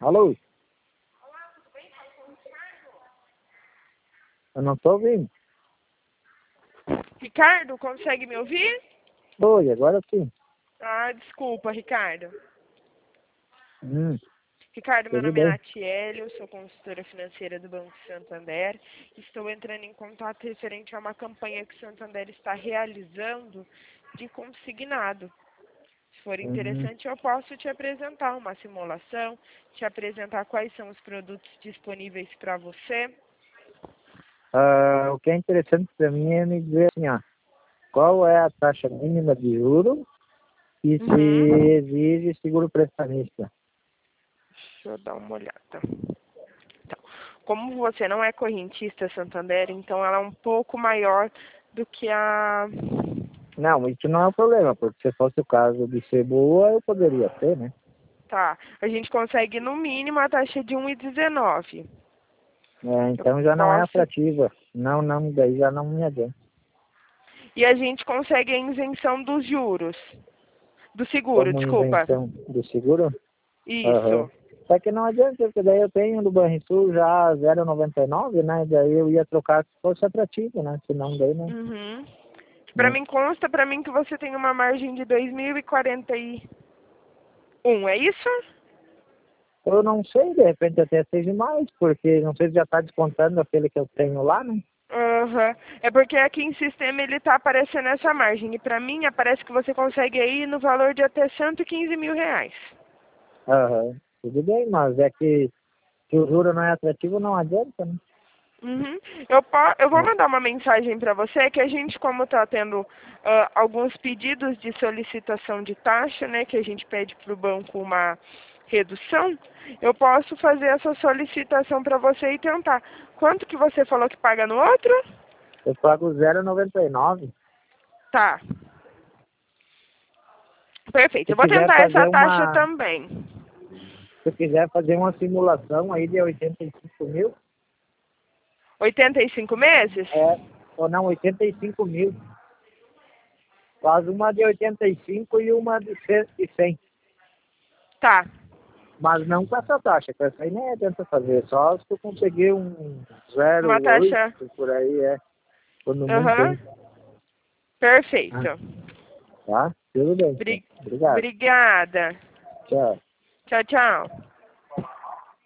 Alô? Eu não tô ouvindo. Ricardo, consegue me ouvir? Oi, agora sim. Ah, desculpa, Ricardo. Ricardo, meu Tudo nome é bem. Natiele, eu sou consultora financeira do Banco Santander. Estou entrando em contato referente a uma campanha que o Santander está realizando de consignado. Se for Uhum. interessante, eu posso te apresentar uma simulação, te apresentar quais são os produtos disponíveis para você. O que é interessante para mim é me dizer assim, ó, qual é a taxa mínima de juros e se Uhum. exige seguro prestamista. Deixa eu dar uma olhada. Então, como você não é correntista Santander, então ela é um pouco maior do que a... Não, isso não é um problema, porque se fosse o caso de ser boa, eu poderia ter, né? Tá, a gente consegue no mínimo a taxa de 1,19. Eu Então já não é posso... atrativa. Não, não, daí já não me adianta. E a gente consegue a isenção dos juros. Do seguro, Como desculpa. invenção do seguro? Aham. Isso. Só que não adianta, porque daí eu tenho do Banrisul já 0,99, né? Daí eu ia trocar se fosse atrativo, né? Se não, daí não. Uhum. Pra Né? mim consta pra mim que você tem uma margem de 2.041, é isso? Eu não sei, de repente até seja mais, porque não sei se já está descontando aquele que eu tenho lá, né? Aham. É porque aqui em sistema ele tá aparecendo essa margem. E pra mim aparece que você consegue aí no valor de até 115 mil reais. Aham. Tudo bem, mas é que se o juro não é atrativo, não adianta, né? Uhum. Eu vou mandar uma mensagem para você que a gente, como está tendo alguns pedidos de solicitação de taxa, né, que a gente pede para o banco uma redução, eu posso fazer essa solicitação para você e tentar. Quanto que você falou que paga no outro? Eu pago 0,99. Tá, perfeito. Se Eu vou quiser tentar essa fazer taxa uma, também. se quiser fazer uma simulação aí de 85 mil, 85 meses? ou não, 85 mil. Faz uma de 85 e uma de 100. Tá. Mas não com essa taxa, com essa aí nem adianta fazer. Só se tu conseguir um Uma 0,8 taxa. por aí, quando muito Aham. bem. Ah, Perfeito. tá? Tudo bem, então. Obrigado. Obrigada. Tchau. Tchau, tchau.